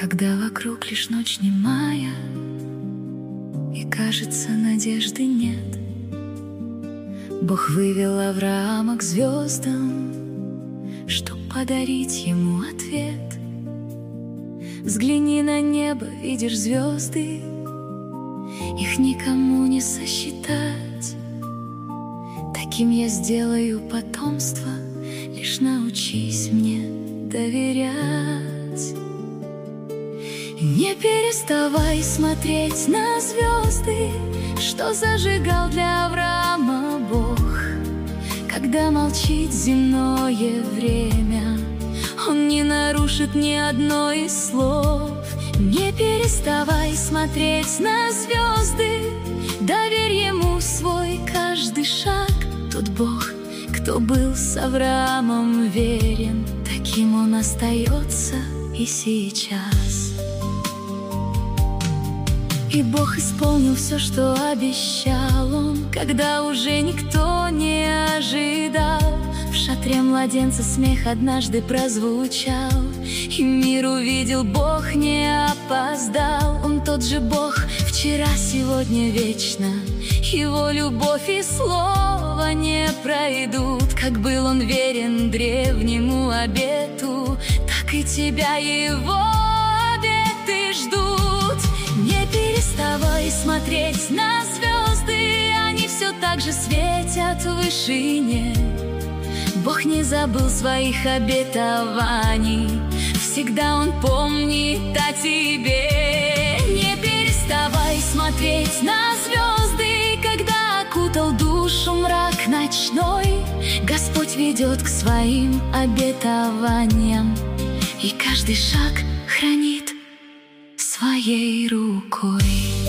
Когда вокруг лишь ночь немая, и кажется, надежды нет, Бог вывел Авраама к звездам, чтоб подарить ему ответ. Взгляни на небо, видишь звезды, их никому не сосчитать. Таким я сделаю потомство, лишь научись мне доверять. Не переставай смотреть на звезды, что зажигал для Авраама Бог. Когда молчит земное время, Он не нарушит ни одно из слов. Не переставай смотреть на звезды, доверь Ему свой каждый шаг. Тот Бог, кто был с Авраамом верен, таким Он остается и сейчас. И Бог исполнил все, что обещал Он, когда уже никто не ожидал. В шатре младенца смех однажды прозвучал, и мир увидел, Бог не опоздал. Он тот же Бог, вчера, сегодня, вечно. Его любовь и слово не пройдут. Как был Он верен древнему обету, так и тебя Его обеты ждут. Не переставай смотреть на звезды, они все так же светят в вышине. Бог не забыл своих обетований, всегда Он помнит о тебе. Не переставай смотреть на звезды, когда окутал душу мрак ночной. Господь ведет к своим обетованиям, и каждый шаг хранит своей рукой.